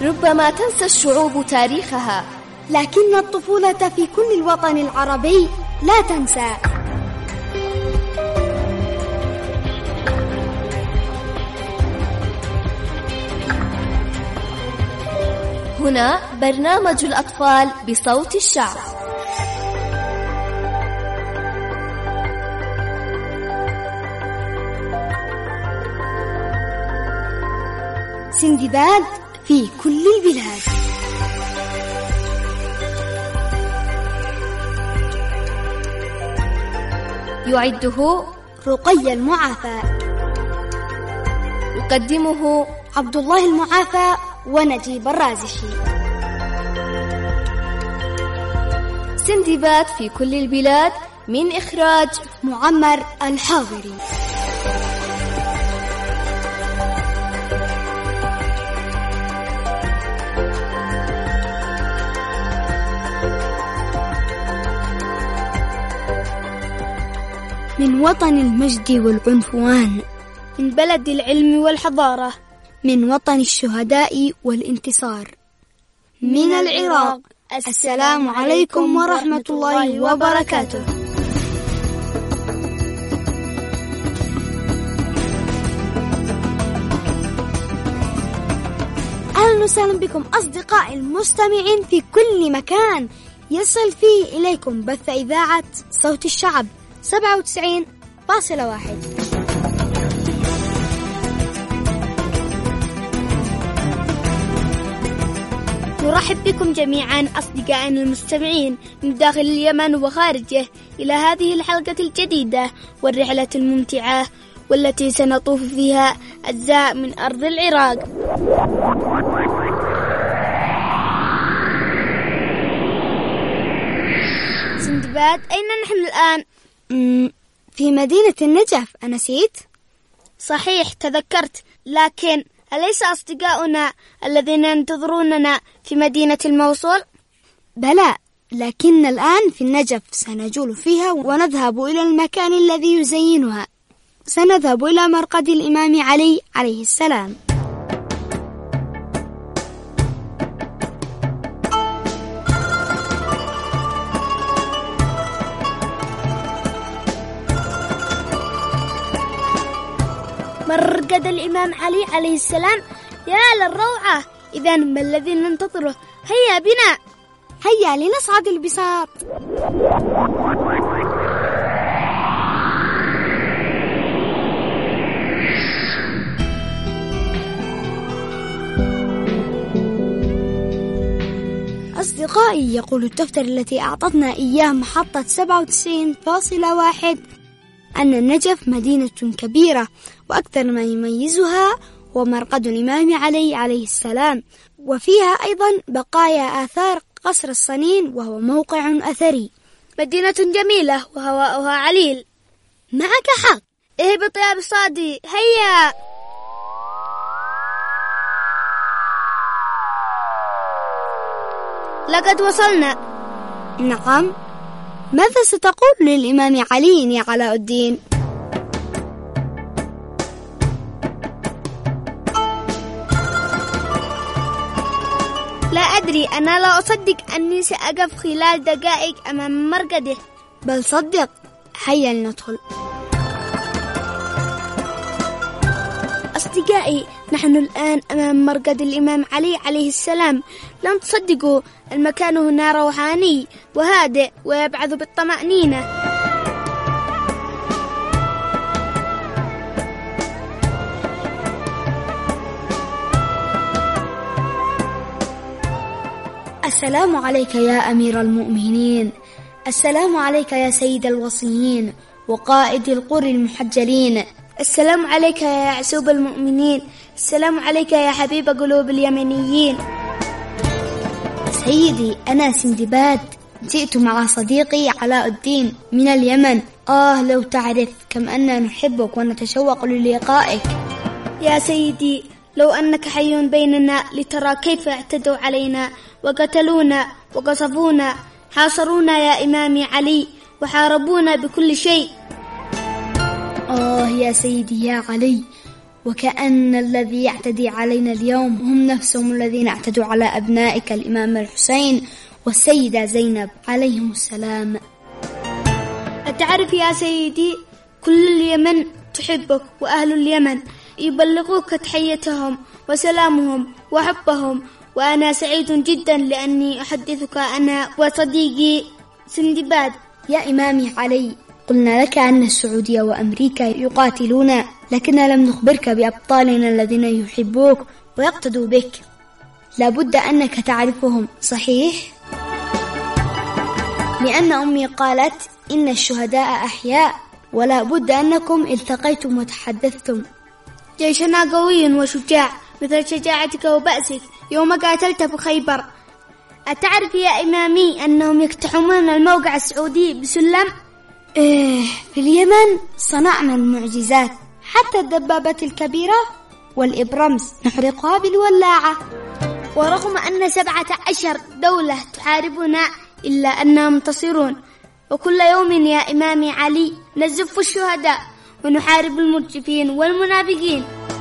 ربما تنسى الشعوب تاريخها، لكن الطفولة في كل الوطن العربي لا تنسى. هنا برنامج الأطفال بصوت الشعب. سندباد في كل البلاد. يعده رقية المعافى، يقدمه عبد الله المعافى ونجيب الرازشي. سندباد في كل البلاد من إخراج معمر الحاضري. من وطن المجد والعنفوان، من بلد العلم والحضارة، من وطن الشهداء والانتصار، من العراق. السلام عليكم ورحمة الله وبركاته. أهلا وسهلا بكم أصدقائي المستمعين في كل مكان يصل فيه إليكم بث إذاعة صوت الشعب 97.1. نرحب بكم جميعا أصدقائنا المستمعين من داخل اليمن وخارجه إلى هذه الحلقة الجديدة والرحلة الممتعة والتي سنطوف فيها أجزاء من أرض العراق. سندباد، أين نحن الآن؟ في مدينة النجف. أنسيت؟ صحيح، تذكرت، لكن أليس أصدقاؤنا الذين ينتظروننا في مدينة الموصل؟ بلى، لكن الآن في النجف سنجول فيها ونذهب إلى المكان الذي يزينها. سنذهب إلى مرقد الإمام علي عليه السلام. مرقد الإمام علي عليه السلام، يا للروعة. إذن ما الذي ننتظره؟ هيا بنا، هيا لنصعد البساط. أصدقائي، يقول الدفتر التي أعطتنا إياه محطة 97.1 أن النجف مدينة كبيرة، وأكثر ما يميزها هو مرقد الإمام علي عليه السلام، وفيها أيضا بقايا آثار قصر الصنين، وهو موقع أثري. مدينة جميلة وهواؤها عليل. معك حق، اهبط يا بصادي، هيا. لقد وصلنا. نعم، ماذا ستقول للإمام علي يا علاء الدين؟ لا أدري، أنا لا أصدق أني سأقف خلال دقائق أمام مرقده. بل صدق، هيا لندخل. أصدقائي، نحن الآن أمام مرقد الإمام علي عليه السلام. لن تصدقوا، المكان هنا روحاني وهادئ ويبعث بالطمأنينة. السلام عليك يا أمير المؤمنين، السلام عليك يا سيد الوصيين وقائد القر المحجلين، السلام عليك يا يعسوب المؤمنين، السلام عليك يا حبيب قلوب اليمنيين. سيدي، أنا سندباد، جئت مع صديقي علاء الدين من اليمن. لو تعرف كم أننا نحبك ونتشوق للقائك. يا سيدي، لو أنك حي بيننا لترى كيف اعتدوا علينا وقتلونا وقصفونا، حاصرونا يا إمامي علي وحاربونا بكل شيء. يا سيدي يا علي، وكأن الذي يعتدي علينا اليوم هم نفسهم الذين اعتدوا على أبنائك الإمام الحسين والسيدة زينب عليهم السلام. أتعرف يا سيدي، كل اليمن تحبك، وأهل اليمن يبلغوك تحيتهم وسلامهم وحبهم، وأنا سعيد جدا لأني أحدثك أنا وصديقي سندباد. يا إمامي علي، قلنا لك أن السعودية وأمريكا يقاتلون، لكن لم نخبرك بأبطالنا الذين يحبوك ويقتدوا بك. لابد أنك تعرفهم، صحيح؟ لأن أمي قالت إن الشهداء أحياء، ولا بد أنكم التقيتم وتحدثتم. جيشنا قوي وشجاع مثل شجاعتك وبأسك يوم قاتلت بخيبر. أتعرف يا إمامي أنهم يقتحمون الموقع السعودي بسلم؟ في اليمن صنعنا المعجزات، حتى الدبابة الكبيرة والإبرمز نحرقها بالولاعة. ورغم أن 17 دولة تحاربنا إلا أنهم منتصرون. وكل يوم يا إمامي علي نزف الشهداء ونحارب المرجفين والمنافقين.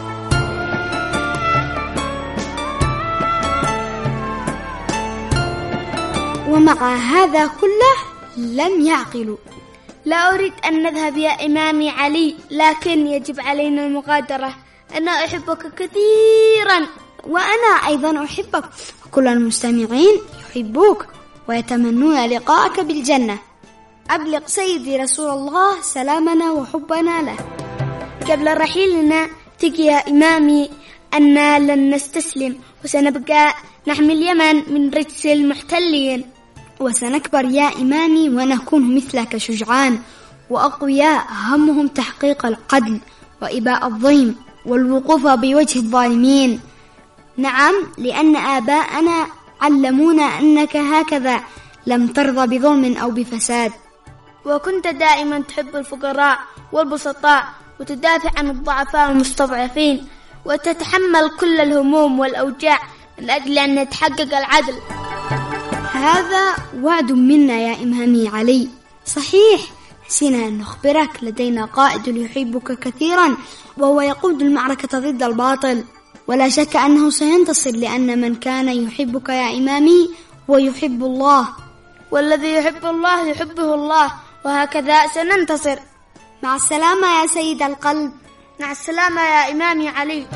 ومع هذا كله لم يعقلوا. لا أريد أن نذهب يا إمامي علي، لكن يجب علينا المغادرة. أنا أحبك كثيرا. وأنا أيضا أحبك، وكل المستمعين يحبوك ويتمنون لقاءك بالجنة. أبلغ سيدي رسول الله سلامنا وحبنا له. قبل رحيلنا ثق يا إمامي أننا لن نستسلم، وسنبقى نحمي اليمن من رجس المحتلين، وسنكبر يا إمامي ونكون مثلك شجعان وأقوياء همهم تحقيق العدل وإباء الظلم والوقوف بوجه الظالمين. نعم، لأن آباءنا علمونا أنك هكذا لم ترضى بظلم أو بفساد. وكنت دائما تحب الفقراء والبسطاء، وتدافع عن الضعفاء والمستضعفين، وتتحمل كل الهموم والأوجاع من أجل أن يتحقق العدل. هذا وعد منا يا إمامي علي. صحيح، نسينا أن نخبرك لدينا قائد يحبك كثيرا، وهو يقود المعركة ضد الباطل، ولا شك أنه سينتصر، لأن من كان يحبك يا إمامي ويحب الله، والذي يحب الله يحبه الله، وهكذا سننتصر. مع السلامة يا سيد القلب. مع السلامة يا إمامي علي.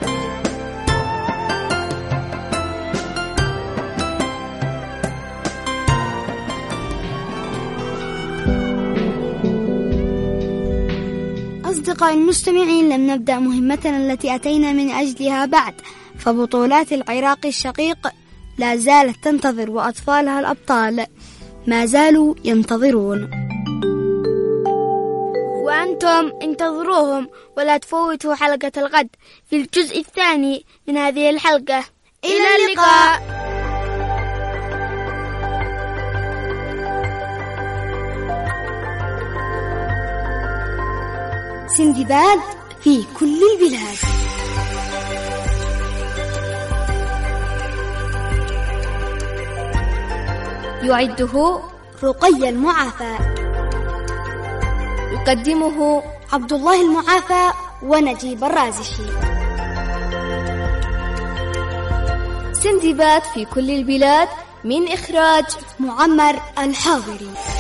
أصدقائي المستمعين، لم نبدأ مهمتنا التي أتينا من أجلها بعد، فبطولات العراق الشقيق لا زالت تنتظر، وأطفالها الأبطال ما زالوا ينتظرون. وأنتم انتظروهم، ولا تفوتوا حلقة الغد في الجزء الثاني من هذه الحلقة. إلى اللقاء. سندباد في كل البلاد. يعده رقية المعافى. يقدمه عبد الله المعافى ونجيب الرازشي. سندباد في كل البلاد، من إخراج معمر الحاضري.